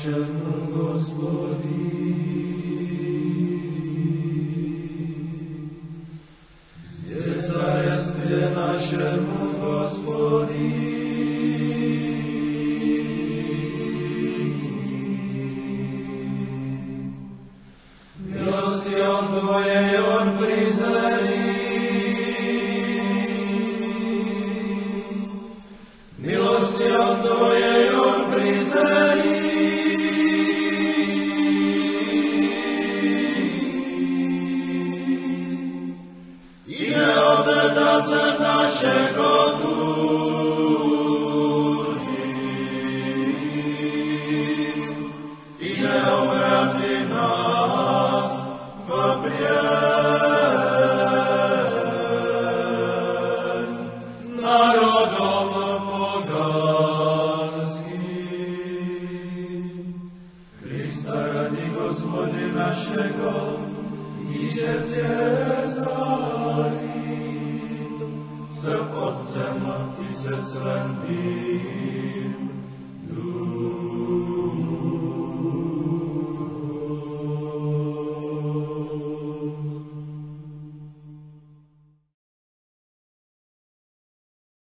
našemu Gospodi. Zde cárstve našemu Gospodi. Milosti on Tvojej on prizrení. Milosti on Tvojej on prizrení. Ide obeda za našego duši. Ide obrati nás v plien národom poganským. Krista radi Gospodi našego, niže cesari, s Otcem i se Svätým.